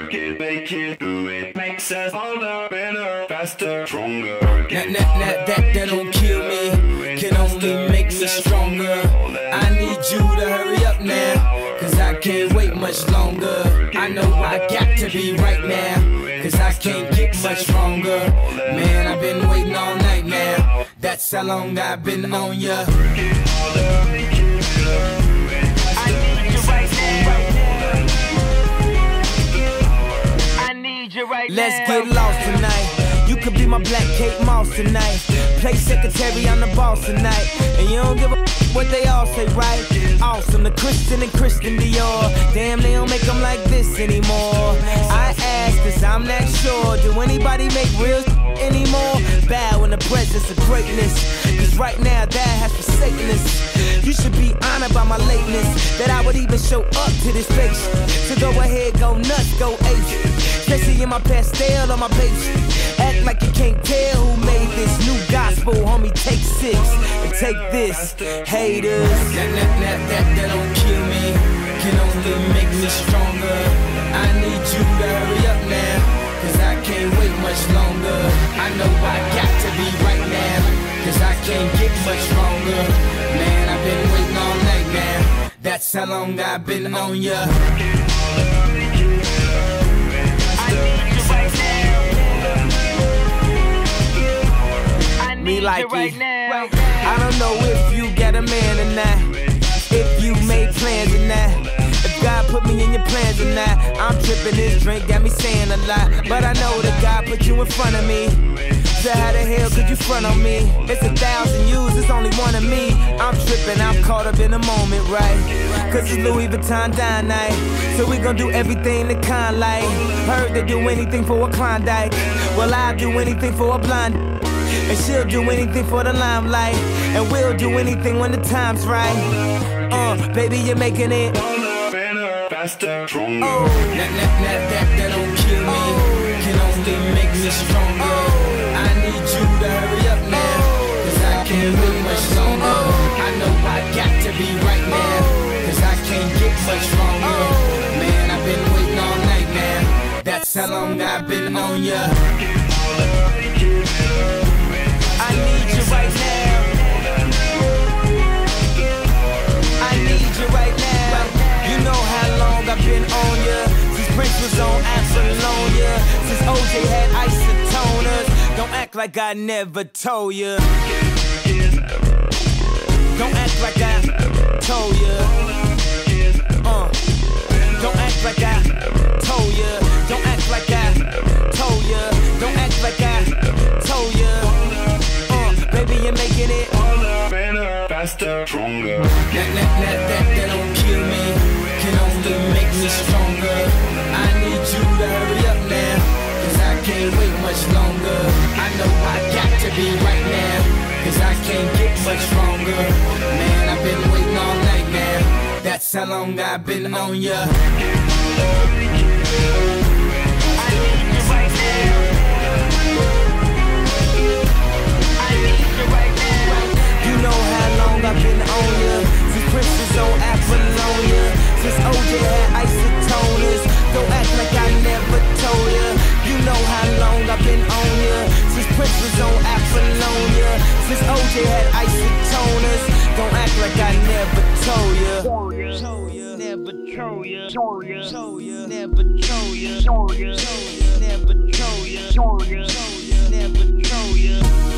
Work it, make it, do it. Makes us harder, better, faster, stronger. That don't kill me, can only make me stronger. I need you to hurry up now, cause I can't wait much longer. I know I got to be right now, cause I can't get much stronger. Man, I've been waiting all night now, that's how long I've been on ya. Let's get lost tonight. You could be my black Kate Moss tonight. Play secretary, I'm the boss tonight. And you don't give a what they all say, right? Awesome, the Christian and Christian Dior. Damn, they don't make them like this anymore. I ask, cause I'm not sure. Do anybody make real anymore? Bow in the presence of greatness, cause right now that has forsaken us. You should be honored by my lateness, that I would even show up to this place. So go ahead, go nuts, go ape. Especially in my pastel on my page. Act like you can't tell who made this new gospel, homie. Take 6 and take this, haters. That don't kill me, can only make me stronger. I need you to hurry up now, cause I can't wait much longer. I know I got to be right now, cause I can't get much stronger. Man, I've been waiting all night now, that's how long I've been on ya. Me like it. I don't know if you got a man or not, if you made plans or not, if God put me in your plans or not. I'm tripping, this drink got me saying a lot, but I know that God put you in front of me. So how the hell could you front on me? It's 1,000 yous, it's only one of me. I'm tripping, I'm caught up in the moment, right? Cause it's Louis Vuitton dine night, so we gon' do everything the kind like. Heard they do anything for a Klondike, well I'll do anything for a blonde. And she'll do anything for the limelight, and we'll do anything when the time's right. Baby, you're making it Better, faster, stronger. That don't kill me, can only make me stronger. I need you to hurry up now, cause I can't wait much longer. I know I got to be right now, cause I can't get much stronger. Man, I've been waiting all night now, that's how long I've been on ya. I need you right now. I need you right now. You know how long I've been on ya, since Prince was on Apollonia, since OJ had isotoners. Don't act like I never told ya. Don't act like I told ya. Don't act like I told ya. Don't act like I told ya. Don't act like I told ya. Baby, you're making it better, faster, stronger. That don't kill me, can only make me stronger. I need you to hurry up now, cause I can't wait much longer. I know I got to be right now, cause I can't get much stronger. Man, I've been waiting all night now, that's how long I've been on ya. I need you right now. You know how long I've been on ya, since Prince was on Apollonia, since OJ had isotoners. Don't act like I never told ya. You know how long I've been on ya, since Prince was on Apollonia, since OJ had isotoners. Don't act like I never told ya. Never told ya. Never told ya. Never told ya. Never told ya.